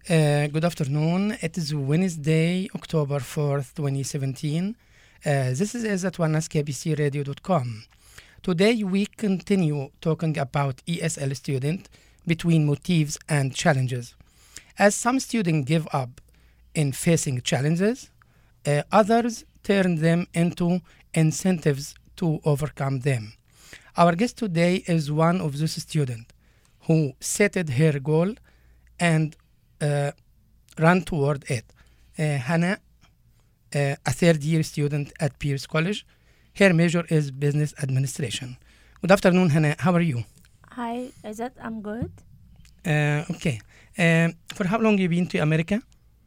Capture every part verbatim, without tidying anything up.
Uh, good afternoon. It is Wednesday, October fourth, twenty seventeen. Uh, this is Izzat Wanas, K B C radio dot com. Today we continue talking about E S L student between motives and challenges. As some students give up in facing challenges, uh, others turn them into incentives to overcome them. Our guest today is one of those students who set her goal and uh, ran toward it. Uh, Hannah, uh, a third-year student at Pierce College. Her major is business administration. Good afternoon, Hannah. How are you? Hi, is that I'm good? Uh, okay. Um, for how long you been to America?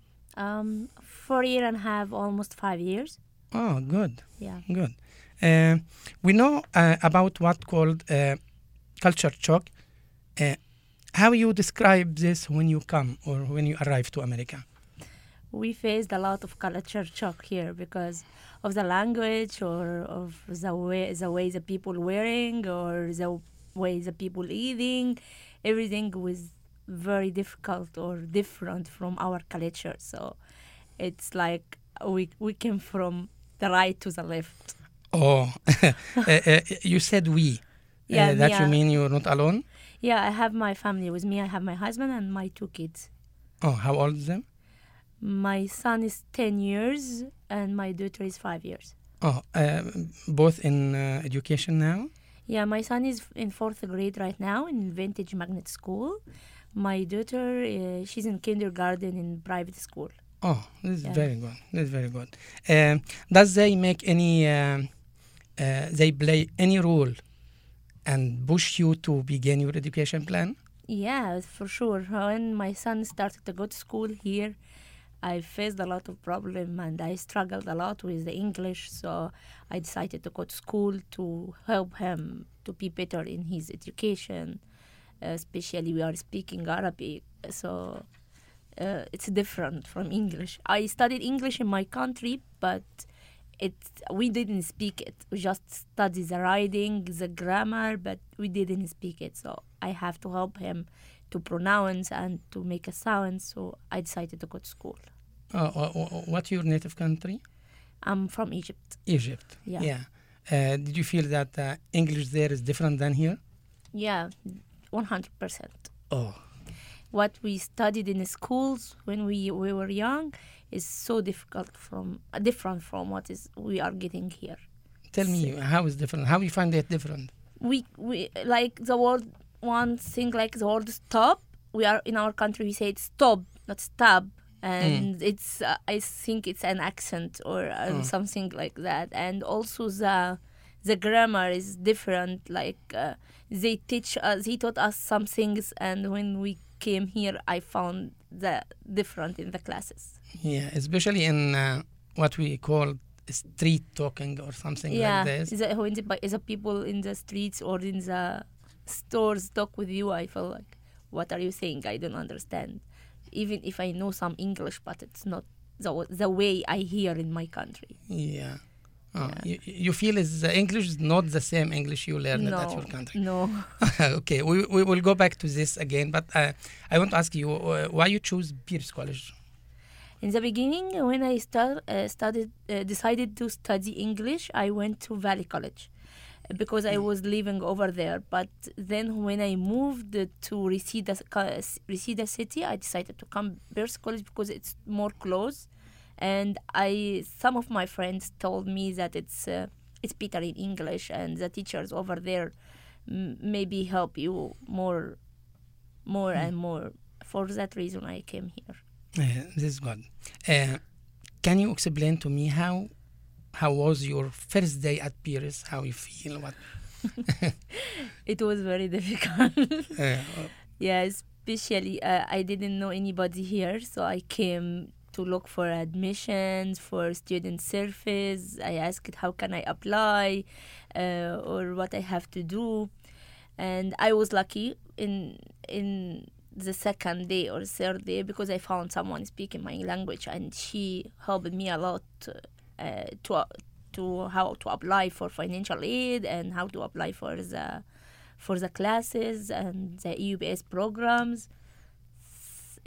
Um, four year and a half, almost five years. Oh, good. Yeah. Good. Uh, we know uh, about what called uh, culture shock. Uh, how you describe this when you come or when you arrive to America? We faced a lot of culture shock here because of the language or of the way the way the people wearing or the way the people eating. Everything was very difficult or different from our culture. So it's like we we came from the right to the left. Oh, uh, uh, you said we. Yeah, uh, that me, you uh, mean you're not alone? Yeah, I have my family with me. I have my husband and my two kids. Oh, how old is them? My son is ten years and my daughter is five years. Oh, uh, both in uh, education now? Yeah, my son is in fourth grade right now in Vintage Magnet School. My daughter, uh, she's in kindergarten in private school. Oh, this is Yeah. very good. This is very good. Um does they make any, um uh, they play any role and push you to begin your education plan? Yeah, for sure. When my son started to go to school here, I faced a lot of problem and I struggled a lot with the English. So I decided to go to school to help him to be better in his education. Uh, especially we are speaking Arabic, so uh, it's different from English. I studied English in my country, but it we didn't speak it. We just studied the writing, the grammar, but we didn't speak it. So I have to help him to pronounce and to make a sound. So I decided to go to school. Uh, wh- wh- what's your native country? I'm from Egypt. Egypt. Yeah. Yeah. Uh, did you feel that uh, English there is different than here? Yeah, one hundred percent. Oh, What we studied in the schools when we, we were young is so difficult from uh, different from what is we are getting here. tell me how is different. How you find it different? We we like the word one thing like the word stop. We are in our country we say it's stop, not stab, and it's uh, I think it's an accent or um, Mm. something like that. And also the the grammar is different. Like uh, they teach us, they taught us some things, and when we came here, I found the different in the classes. Yeah, especially in uh, what we call street talking or something Yeah, like this. the, when the, pe- the people in the streets or in the stores talk with you, I feel like, what are you saying? I don't understand. Even if I know some English, but it's not the w- the way I hear in my country. Yeah. Oh, Yeah. You, you feel is the English is not the same English you learned no, at your country. no. Okay, we, we will go back to this again, but uh, I want to ask you uh, why you choose Pierce College. In the beginning, when I start, uh, started, uh, decided to study English, I went to Valley College because I was living over there. But then when I moved to Reseda, uh, Reseda City, I decided to come Pierce College because it's more close. And I, some of my friends told me that it's uh, it's better in English, and the teachers over there m- maybe help you more, more and more. For that reason, I came here. Uh, this is good. Uh, can you explain to me how how was your first day at Pierce? How you feel? What? It was very difficult. Uh, Yeah, especially uh, I didn't know anybody here, so I came to look for admissions, for student service. I asked how can I apply uh, or what I have to do. And I was lucky in in the second day or third day because I found someone speaking my language, and she helped me a lot uh, to to how to apply for financial aid and how to apply for the for the classes and the E U B S programs.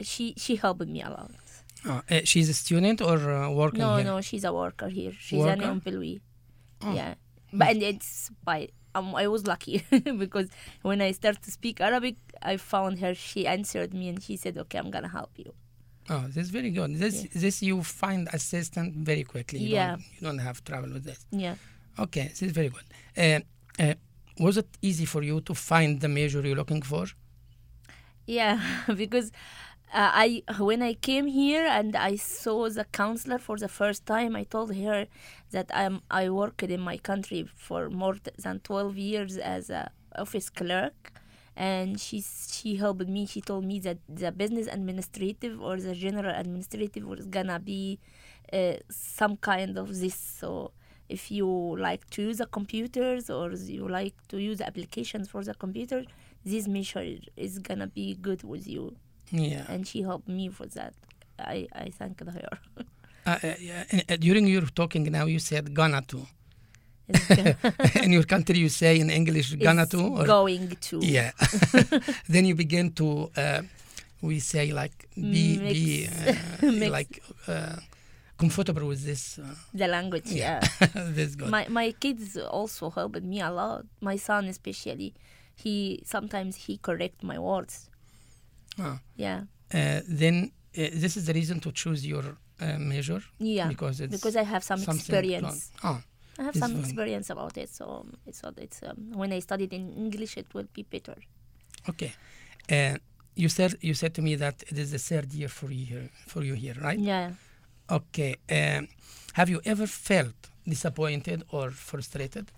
she she helped me a lot. Oh, uh, she's a student or uh, working No, here? no, she's a worker here. She's Worker? an employee. Oh. Yeah, but and it's by um, I was lucky because when I started to speak Arabic, I found her. She answered me and she said, "Okay, I'm gonna help you." Oh, that's very good. This Yeah. this you find assistant very quickly. You Yeah. Don't, you don't have trouble with this. Yeah. Okay, this is very good. Uh, uh, was it easy for you to find the major you're looking for? Yeah, because uh, I when I came here and I saw the counselor for the first time, I told her that I'm I worked in my country for more th- than twelve years as a office clerk, and she she helped me. She told me that the business administrative or the general administrative was gonna be uh, some kind of this. So if you like to use the computers or you like to use applications for the computer, this measure is gonna be good with you. Yeah. And she helped me for that. I, I thank her. Uh, uh, yeah, and, uh, during your talking now, you said gonna to. It's gonna- In your country, you say in English gonna it's to. Or? going to. Yeah. Then you begin to, uh, we say like be be Mix. uh, Mix. like uh, comfortable with this. Uh, The language, yeah. That's good. my my kids also helped me a lot. My son especially. He sometimes he correct my words. Ah. Yeah. Uh, then uh, this is the reason to choose your uh, major. Yeah. Because it's Because I have some something experience. Oh, I have This some one. experience about it, so it's what it's um, when I studied in English, it will be better. okay. Uh, you said you said to me that it is the third year for you here, for you here, right? Yeah. Okay. Um, have you ever felt disappointed or frustrated?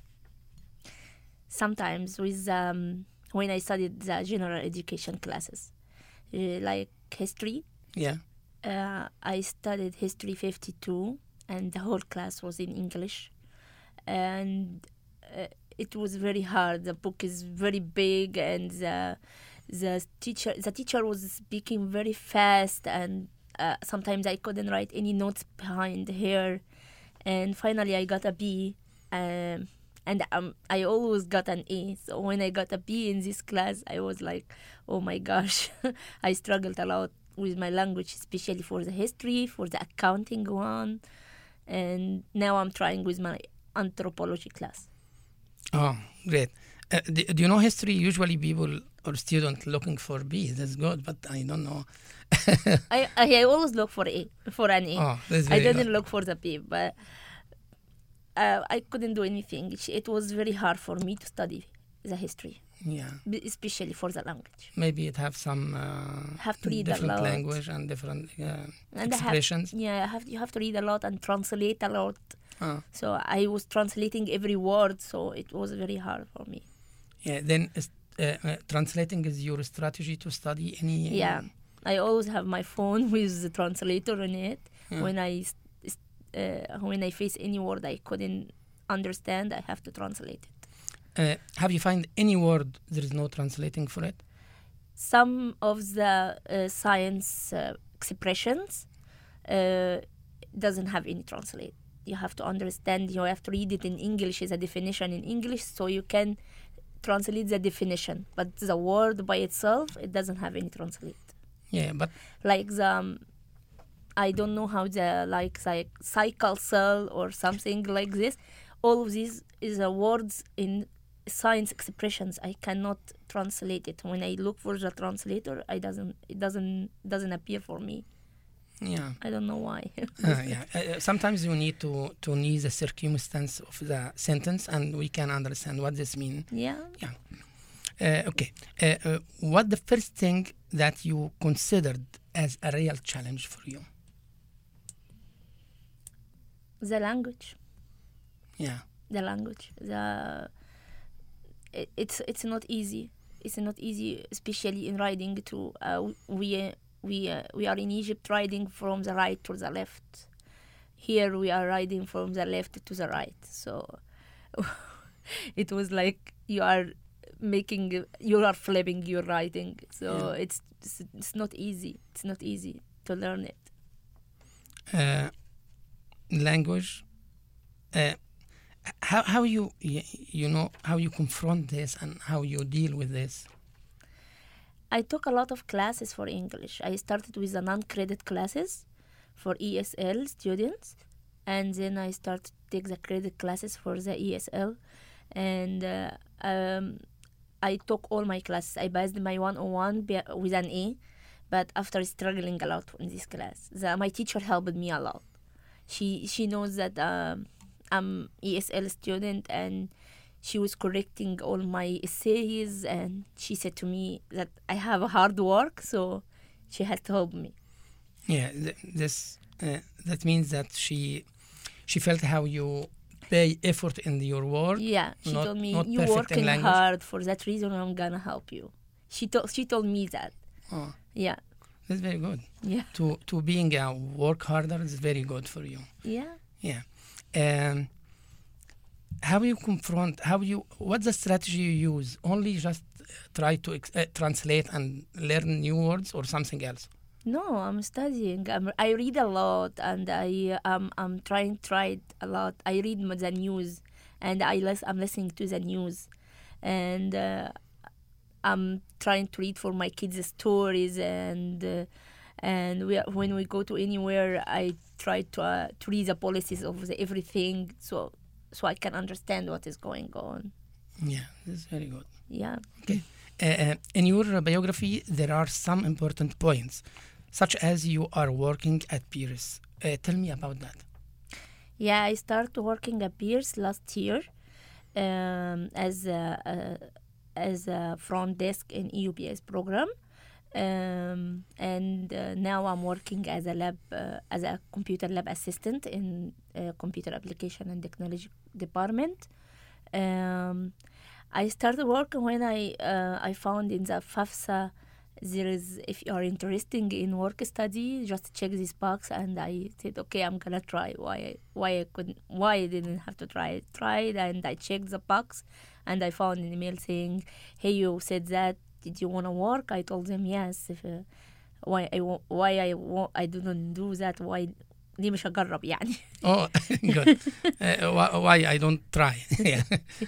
Sometimes with um, when I studied the general education classes, uh, like history. Yeah. Uh, I studied history fifty-two, and the whole class was in English, and uh, it was very hard. The book is very big, and the the teacher the teacher was speaking very fast, and uh, sometimes I couldn't write any notes behind her, and finally I got a B. Um, and um, I always got an A. So when I got a B in this class, I was like, oh my gosh, I struggled a lot with my language, especially for the history, for the accounting one. And now I'm trying with my anthropology class. Oh, great. Uh, do, do you know history? Usually people or students looking for B. That's good, but I don't know. I, I, I always look for A, for an A. Oh, that's I very didn't good. look for the B, but uh, I couldn't do anything. It, it was very hard for me to study the history, Yeah. b- especially for the language. Maybe it have some uh, Have to read a different lot. language and different uh, And I have, expressions. yeah, I have, you have to read a lot and translate a lot. Oh, So I was translating every word, so it was very hard for me. yeah. Then is- uh, uh, translating is your strategy to study any. uh, Yeah, I always have my phone with the translator in it. Yeah. When I s- s- uh, when I face any word I couldn't understand, I have to translate it. Uh, have you find any word there is no translating for it? Some of the uh, science uh, expressions uh, doesn't have any translate. You have to understand. You have to read it in English as a definition in English, so you can translate the definition. But the word by itself, it doesn't have any translate. Yeah, but Like the, um, I don't know how the like cy- cycle cell or something like this. All of these is a words in science expressions. I cannot translate it. When I look for the translator, I doesn't it doesn't doesn't appear for me. yeah. I don't know why. Uh, yeah. Uh, sometimes you need to to need the circumstance of the sentence, and we can understand what this means. Yeah. Uh, okay. Uh, uh, what the first thing that you considered as a real challenge for you? The language. Yeah. The language. The it, it's it's not easy. It's not easy, especially in riding to uh, we uh, we uh, we are in Egypt riding from the right to the left. Here we are riding from the left to the right. So it was like you are making you are flipping your riding. So Yeah. it's, it's it's not easy. It's not easy to learn it. Uh, language. Uh, how how you y- you know how you confront this and how you deal with this? I took a lot of classes for English. I started with the non-credit classes for E S L students, and then I started to take the credit classes for the E S L, and uh, um, I took all my classes. I passed my one oh one be- with an A, but after struggling a lot in this class, the, my teacher helped me a lot. She she knows that um, I'm E S L student, and she was correcting all my essays, and she said to me that I have a hard work, so she had to help me. Yeah, th- this uh, that means that she she felt how you pay effort in your work. Yeah, she not, told me, not you perfect in working language. hard, for that reason I'm gonna help you. She told she told me that. Oh, Yeah, that's very good. yeah, To to being a work harder is very good for you. yeah. Yeah. Um, how you confront? How you? What's the strategy you use? Only just try to ex- uh, translate and learn new words, or something else? No, I'm studying. I'm, I read a lot, and I um I'm trying tried a lot. I read m- the news, and I lis- I'm listening to the news, and uh, I'm trying to read for my kids stories, and uh, and we are, when we go to anywhere, I try to uh, to read the policies of the everything, so so I can understand what is going on. Yeah, that's very good. Yeah. Okay. Uh, uh, in your biography, there are some important points, such as you are working at Pierce. Uh, tell me about that. Yeah, I started working at Pierce last year um, as a, uh, as a front desk in E U B S program, um, and uh, now I'm working as a lab uh, as a computer lab assistant in uh, computer application and technology department. Um, I started working when I uh, I found in the FAFSA there is, if you are interested in work study, just check this box, and I said, okay, I'm gonna try. Why why I couldn't why I didn't have to try it. Tried, and I checked the box, and I found an email saying, hey, you said that, did you want to work? I told them yes. If, uh, why I wa- why I wa- I didn't do that, why ليه مش هجرب يعني. Oh, good. Uh, why, why I don't try? Yeah.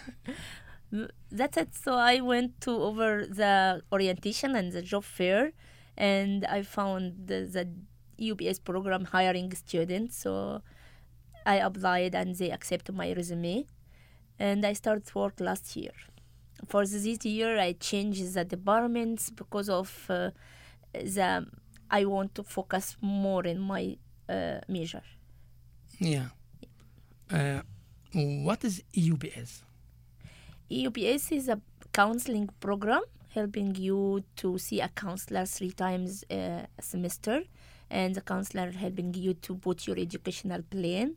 That's it. So I went to over the orientation and the job fair, and I found the, the U B S program hiring students. So I applied, and they accepted my resume, and I started work last year. For this year, I changed the departments because of uh, the I want to focus more in my uh, major. Yeah. Uh, what is E U B S? E U B S is a counseling program helping you to see a counselor three times uh, a semester, and the counselor helping you to put your educational plan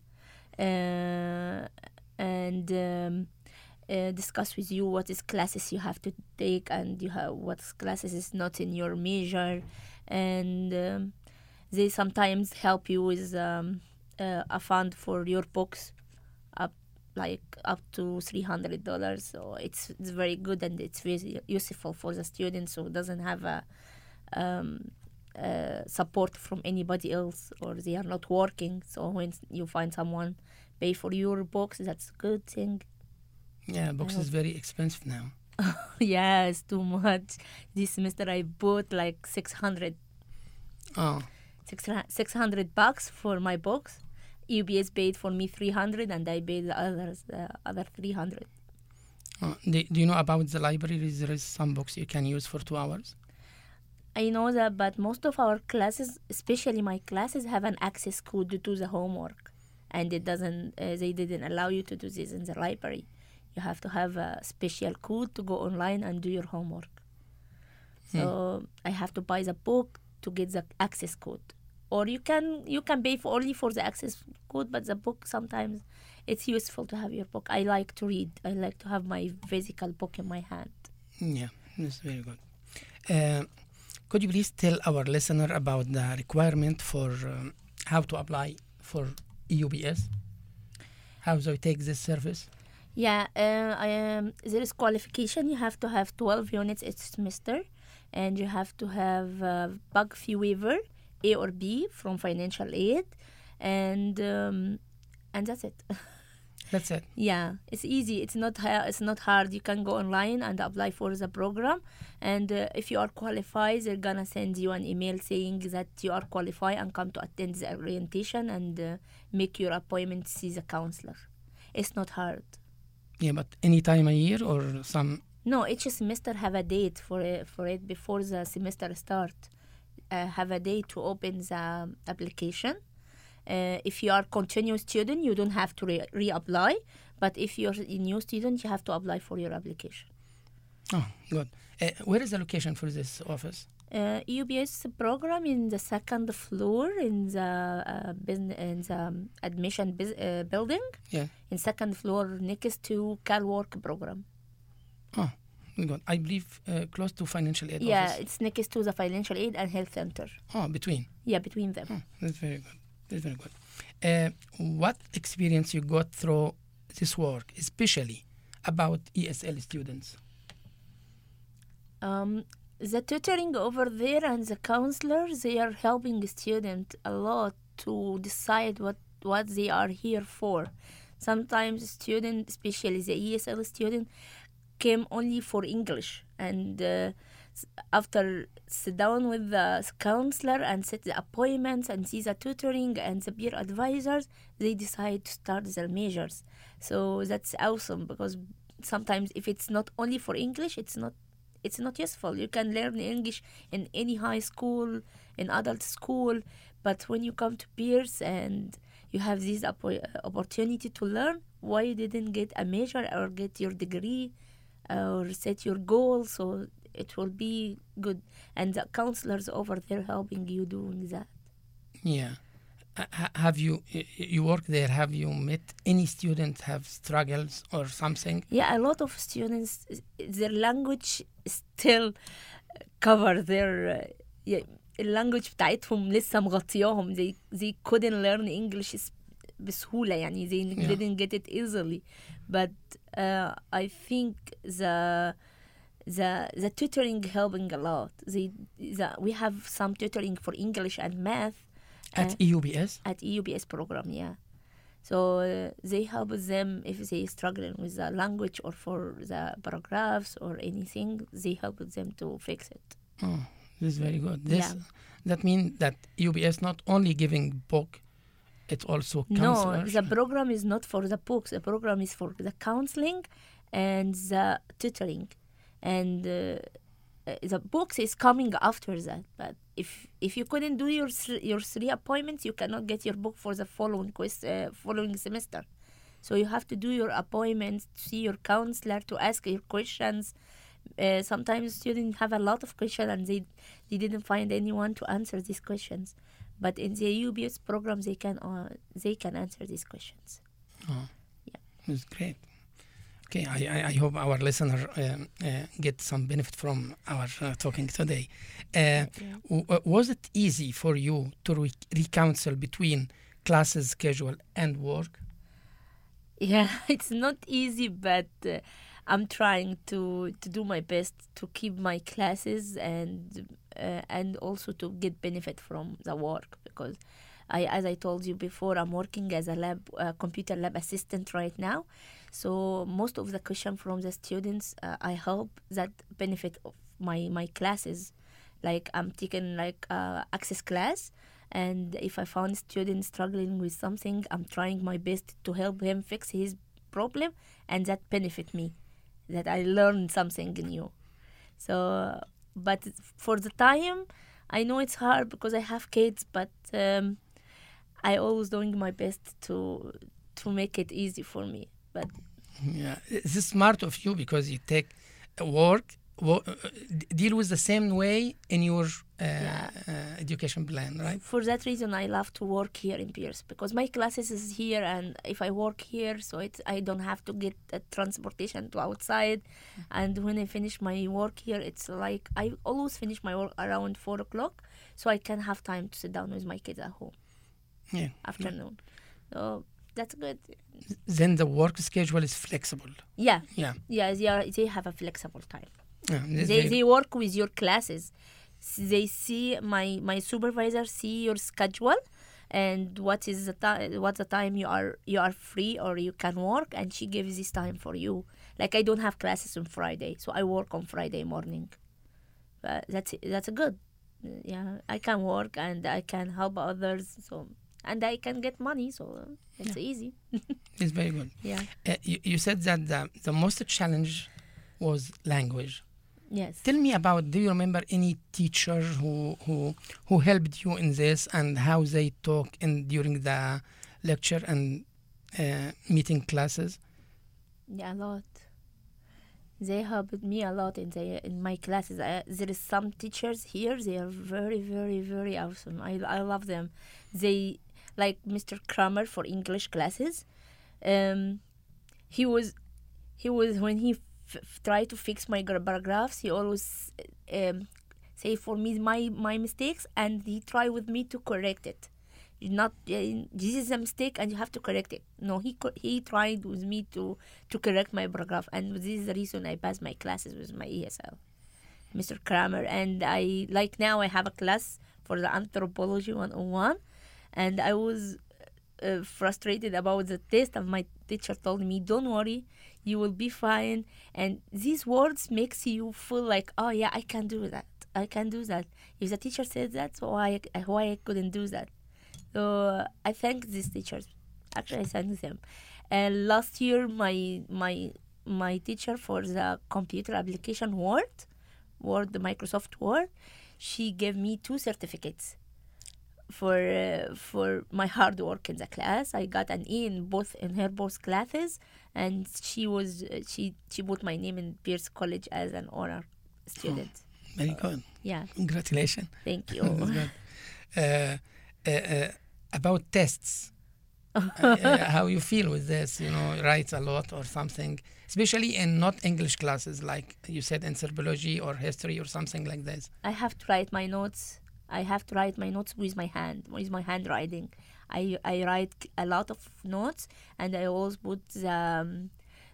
uh, and um, uh, discuss with you what is classes you have to take, and you have what classes is not in your major, and um, they sometimes help you with um, uh, a fund for your books, up like up to three hundred dollars. So it's it's very good, and it's very useful for the students who doesn't have a um, uh, support from anybody else, or they are not working. So when you find someone pay for your books, that's a good thing. Yeah, books is very expensive now. Yeah, it's too much. This semester I bought like six hundred. Oh. six hundred bucks for my books. U B S paid for me three hundred, and I paid the others the other three hundred. Oh. Do, do you know about the library? There is some books you can use for two hours. I know that, but most of our classes, especially my classes, have an access code to do the homework, and it doesn't. Uh, they didn't allow you to do this in the library. You have to have a special code to go online and do your homework. So hmm. I have to buy the book to get the access code. Or you can you can pay for only for the access code, but the book sometimes it's useful to have your book. I like to read. I like to have my physical book in my hand. Yeah, that's very good. Uh, could you please tell our listener about the requirement for um, how to apply for E U B S? How do you take this service? Yeah, uh, I, um, there is qualification. You have to have twelve units each semester, and you have to have uh, bug fee waiver, A or B from financial aid, and um, and that's it. That's it. Yeah, it's easy. It's not ha- it's not hard. You can go online and apply for the program, and uh, if you are qualified, they're gonna send you an email saying that you are qualified and come to attend the orientation and uh, make your appointment to see the counselor. It's not hard. Yeah, but any time a year or some... No, each semester have a date for it, for it before the semester start. Uh, have a date to open the application. Uh, if you are continuous student, you don't have to re- reapply. But if you're a new student, you have to apply for your application. Oh, good. Uh, where is the location for this office? Uh, U B S program in the second floor in the uh, business in the um, admission bus- uh, building. Yeah. In second floor next to CalWork program. Oh, good. I believe uh, close to financial aid Yeah, office. it's next to the financial aid and health center. Oh, between. Yeah, between them. Oh, that's very good. That's very good. Uh, what experience you got through this work, especially about E S L students? Um, the tutoring over there and the counselors, they are helping students a lot to decide what, what they are here for. Sometimes students, especially the E S L student, came only for English, and uh, after sit down with the counselor and set the appointments and see the tutoring and the peer advisors, they decide to start their majors. So that's awesome, because sometimes if it's not only for English, it's not it's not useful. You can learn English in any high school, in adult school, but when you come to peers and you have this op- opportunity to learn, why you didn't get a major or get your degree or set your goal? So it will be good, and the counselors over there helping you doing that. Yeah. Uh, ha- have you y- you work there? Have you met any students have struggles or something? Yeah, a lot of students, their language still cover their uh, yeah, اللانجوج بتاعتهم لسه مغطياهم. they they couldn't learn English بسهولة يعني. they Yeah. didn't get it easily, but uh, I think the the the tutoring helping a lot. They the, we have some tutoring for English and math At uh, E U B S? at E U B S program, yeah. So uh, they help them if they struggling with the language or for the paragraphs or anything. They help them to fix it. Oh, this is very good. This Yeah. That means that E U B S not only giving book, it's also No, counselors. the program is not for the books. The program is for the counseling and the tutoring. And uh, uh, the books is coming after that. But if if you couldn't do your th- your three appointments, you cannot get your book for the following quest- uh, following semester. So you have to do your appointments, to see your counselor, to ask your questions. Uh, sometimes students have a lot of questions and they they didn't find anyone to answer these questions. But in the U B S program, they can uh, they can answer these questions. Oh, Yeah. It's great. Okay, I, I, I hope our listener um, uh, get some benefit from our uh, talking today. Uh, w- w- was it easy for you to re- reconcile between classes schedule and work? Yeah, it's not easy, but uh, I'm trying to to do my best to keep my classes and uh, and also to get benefit from the work, because I, as I told you before, I'm working as a lab uh, computer lab assistant right now. So most of the question from the students, uh, I hope that benefit of my my classes. Like I'm taking like uh, access class, and if I found student struggling with something, I'm trying my best to help him fix his problem, and that benefit me, that I learned something new. So, but for the time, I know it's hard because I have kids, but um, I always doing my best to to make it easy for me. But Yeah, this is smart of you because you take uh, work, wo- uh, d- deal with the same way in your uh, Yeah. uh, education plan, right? for that reason, I love to work here in Pierce, because my classes is here, and if I work here, so it's I don't have to get a transportation to outside. And when I finish my work here, it's like I always finish my work around four o'clock, so I can have time to sit down with my kids at home Yeah. afternoon. So that's good. Then the work schedule is flexible. Yeah, Yeah. yeah, they are, they have a flexible time. Yeah, this They very- they work with your classes. S- They see my my supervisor see your schedule, and what is the time, what the time you are you are free or you can work, and she gives this time for you. Like I don't have classes on Friday, so I work on Friday morning. But that's that's a good. Yeah, I can work and I can help others. So and I can get money. So it's Yeah. easy. It's very good. Yeah. Uh, you, you said that the, the most challenge was language. Yes. Tell me about, do you remember any teacher who who who helped you in this and how they talk in during the lecture and uh, meeting classes? Yeah, a lot. They helped me a lot in the in my classes. I, there is some teachers here. They are very, very, very awesome. I I love them. They like Mister Kramer for English classes. Um, he was he was when he f- f- tried to fix my gra- paragraphs. He always um, say for me my my mistakes, and he try with me to correct it. Not uh, this is a mistake and you have to correct it. No, he co- he tried with me to to correct my paragraph, and this is the reason I passed my classes with my E S L, Mister Kramer. And I like now I have a class for the anthropology one oh one, and I was uh, frustrated about the test, and my teacher told me, "Don't worry, you will be fine." And these words makes you feel like, "Oh yeah, I can do that. I can do that." If the teacher said that, so why why I couldn't do that? So I thank these teachers. Actually, I thank them. And last year, my my my teacher for the computer application Word, Word, the Microsoft Word, she gave me two certificates for uh, for my hard work in the class. I got an E in both in her both classes, and she was uh, she she put my name in Pierce College as an honor student. Oh, very good. Yeah, Congratulations. thank you. That's good. Uh, uh, uh, about tests, uh, uh, how you feel with this? You know, write a lot or something, especially in not English classes, like you said, anthropology or history or something like this. I have to write my notes. I have to write my notes with my hand, with my handwriting. I I write a lot of notes, and I always put the um,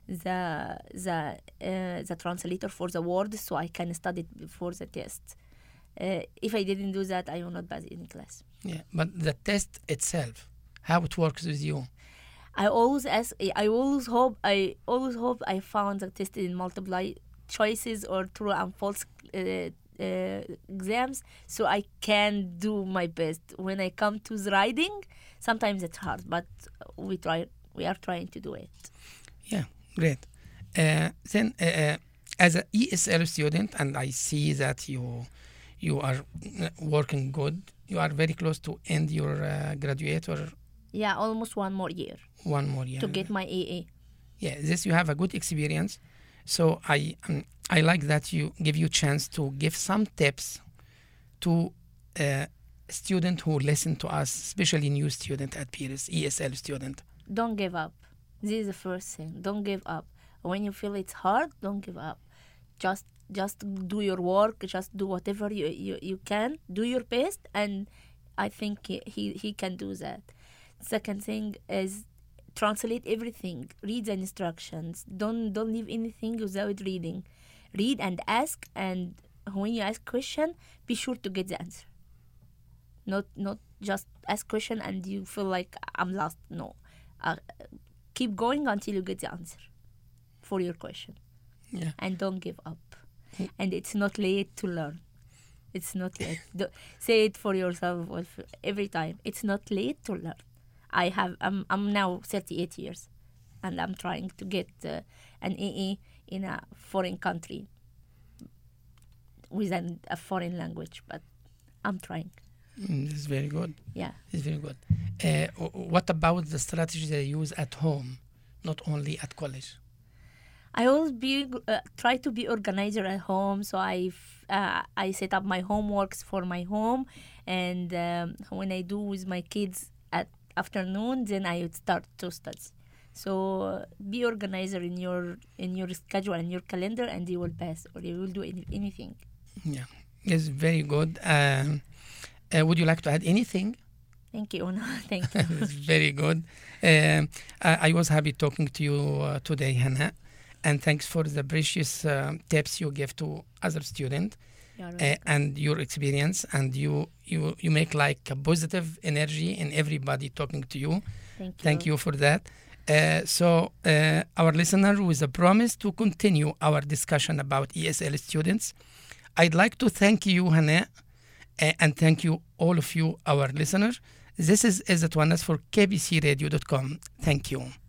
the the uh, the translator for the words so I can study it before the test. Uh, if I didn't do that, I will not pass any class. Yeah, but the test itself, how it works with you? I always ask. I always hope. I always hope I found the test in multiple choices or true and false uh, uh, exams, so I can do my best. When I come to the writing, sometimes it's hard, but we try. We are trying to do it. Yeah, great. Uh, then, uh, uh, as an E S L student, and I see that you you are uh, working good. You are very close to end your uh, graduate or Yeah, almost one more year one more year to get my A A. Yeah, this you have a good experience. So I um, I like that you give you chance to give some tips to uh, student who listen to us, especially new student at Pierce, E S L student. Don't give up. This is the first thing. Don't give up. When you feel it's hard, don't give up. Just just do your work. Just do whatever you, you, you can. Do your best, and I think he, he, he can do that. Second thing is translate everything. Read the instructions. Don't don't leave anything without reading. Read and ask, and when you ask question, be sure to get the answer. Not not just ask question and you feel like I'm lost. No, uh, keep going until you get the answer for your question. Yeah. And don't give up. And it's not late to learn. It's not late. Do, say it for yourself every time. It's not late to learn. I have. I'm. I'm now thirty-eight years, and I'm trying to get uh, an A A in a foreign country with an, a foreign language. But I'm trying. Mm, this is very good. Yeah. It's very good. Uh, w- what about the strategy they use at home, not only at college? I always be uh, try to be organizer at home, so I uh, I set up my homeworks for my home, and um, when I do with my kids at afternoon, then I would start to study. So uh, be organizer in your in your schedule and your calendar, and you will pass or you will do any, anything. Yeah, it's very good. Um, uh, would you like to add anything? Thank you, Una. Thank you. It's very good. Um, I, I was happy talking to you uh, today, Hannah. And thanks for the precious uh, tips you give to other students. You're uh, welcome. and your experience, and you you you make like a positive energy in everybody talking to you. Thank you. Thank you for that. Uh, so uh, our listener, with a promise to continue our discussion about E S L students, I'd like to thank you, Hannah, uh, and thank you all of you, our listeners. This is Izzat Wanas for K B C radio dot com. Thank you.